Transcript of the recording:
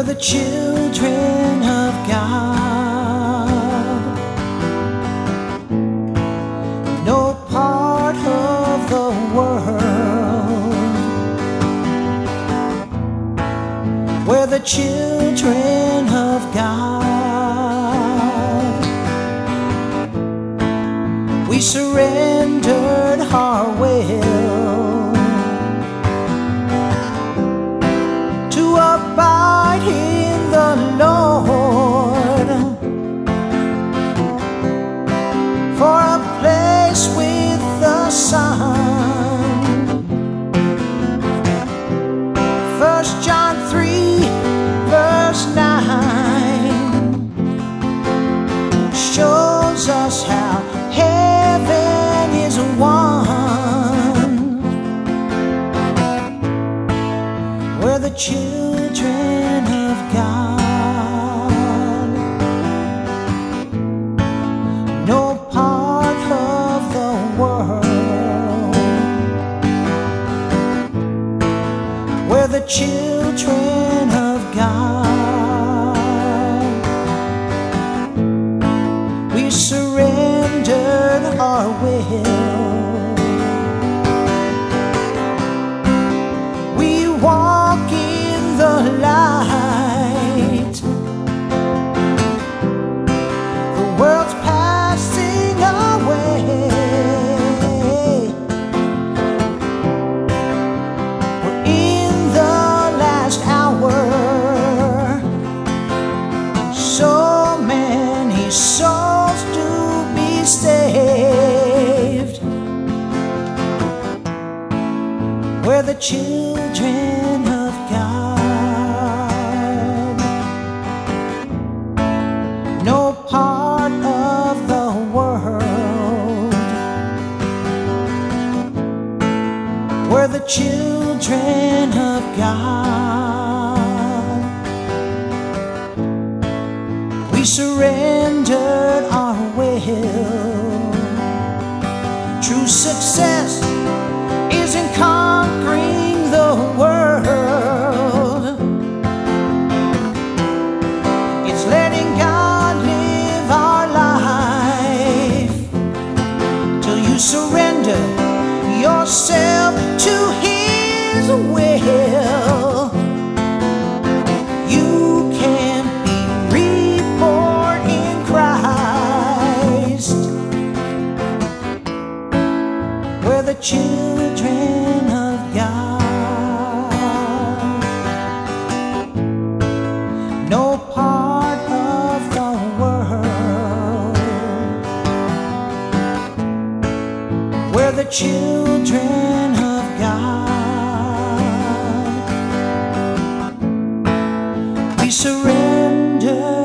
the children of God. No part of the world where the children of God, we surrendered our will to abide in the Lord, for a place with the Son. 1 John 3 verse 9 shows us how heaven is one, where the children of God, no part of the world where the children of God, we surrendered our will. We walk in the light. The world's passing away. We're in the last hour. So many souls to be saved, where the children of God, no part of the world where the children of God, we surrendered our will. True success is in conquering the world. It's letting God live our life till you surrender yourself to His will. You can be reborn in Christ, where the children of God, no part of the world where the children of God, we surrender